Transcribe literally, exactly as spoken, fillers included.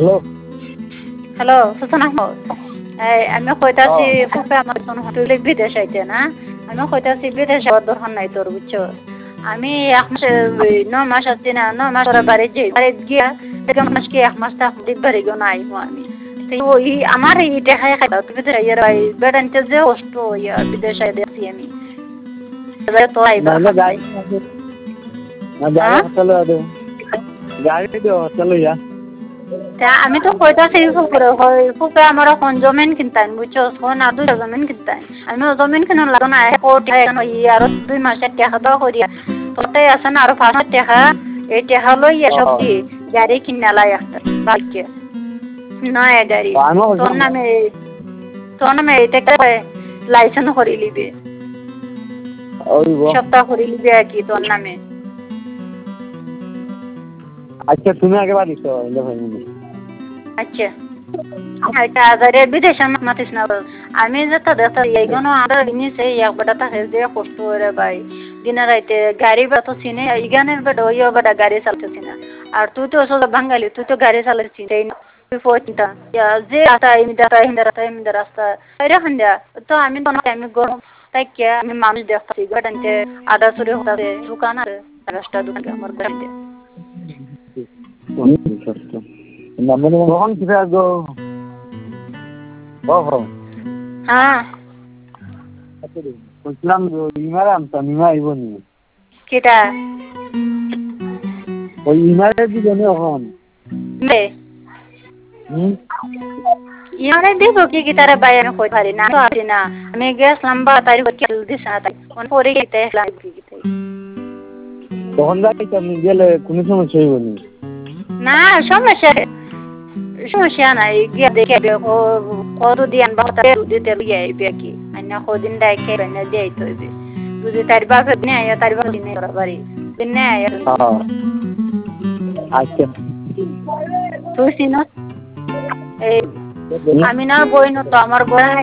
hello hello সুসন Ahmad এই আমি কইতাছি ফুফা আমার কোন হোটেল বিদেশ আইতে না আমি কইতাছি বিদেশ যাওয়ার দরকার নাই তোর বুঝছো আমি এক মাস ন মাস আছি না ন মাস ওরা বাড়ি যাই বাড়ি গিয়া এক মাস কি এক মাস থাক দিক বাড়ি গো নাই আমি ওই আমার এই দেখায় খাই তুমি তো ইয়ার ভাই বেড়াইতে যে কষ্ট ইয়া বিদেশ আই দেখছি আমি তো আইবা না গাড়ি না গাড়ি চলো আদে গাড়ি দিও চলো ইয়া আমি তো কইতাছি ফুফুরে হয় ফুফে আমার কোন জমিন কিনতাম বুঝছো কোন আর দুই জমিন কিনতাম আমি জমিন কিনা লাগো না কোটি আর দুই মাসের টাকা দাও করিয়া তোটাই আছে না আর পাঁচ টাকা এই টাকা লই এসব দি গাড়ি কিনা লাই একটা বাইকে নয় গাড়ি তোর নামে তোর নামে এটা লাইসেন্স করি লিবে সপ্তাহ করি লিবে আর কি তোর নামে আচ্ছা তুমি আগে বাড়ি তো আচ্ছা আচ্ছা আজারে বিদেশে মাতিস না আমি যেটা দেখতে এইগুলো আরো জিনিস এই এক বেটা থাকে যে কষ্ট করে ভাই দিনে রাইতে গাড়ি বা তো চিনে ইগানের বেটা ওই বেটা গাড়ি চালাতেছি না আর তুই তো আসলে বাঙালি তুই তো গাড়ি চালাচ্ছিস এই তুই পয়সা যে রাস্তা এমনি রাস্তা এমনি রাস্তা এমনি রাস্তা এরা খান্দা তো আমি তো আমি গরম তাই কে আমি মানুষ দেখতেছি গাড়িতে আদা চুরি হতে দোকান আছে রাস্তা দোকান আমার গাড়িতে মানে কখন কিসে আসবো ও হ্যাঁ বলছিলাম ইমারে আমতা নিমা আইব নি কেটা ওই ইমারে দিবেন এখন নে ইয়ারে দিব কি কি তারে বাই আমি কই পারি না তো আছি না আমি গ্যাস লম্বা তারি কি দিছ না তাই কোন পরে গিতে লাগ কি গিতে তখন যাই তুমি গেলে কোনো সমস্যা হইব নি না সমস্যা সমস্যা নাই গিয়া দেখে ও কত দিন বাতা দিতে লিয়ে আইবে কি আইনা কদিন ডাইকে না দেই তো হইবে বুঝি তার বাপ নে আয়া তার বাপ নে বাড়ি দিনে আয়া আচ্ছা তুই সিনো এই আমি না বই না তো আমার বই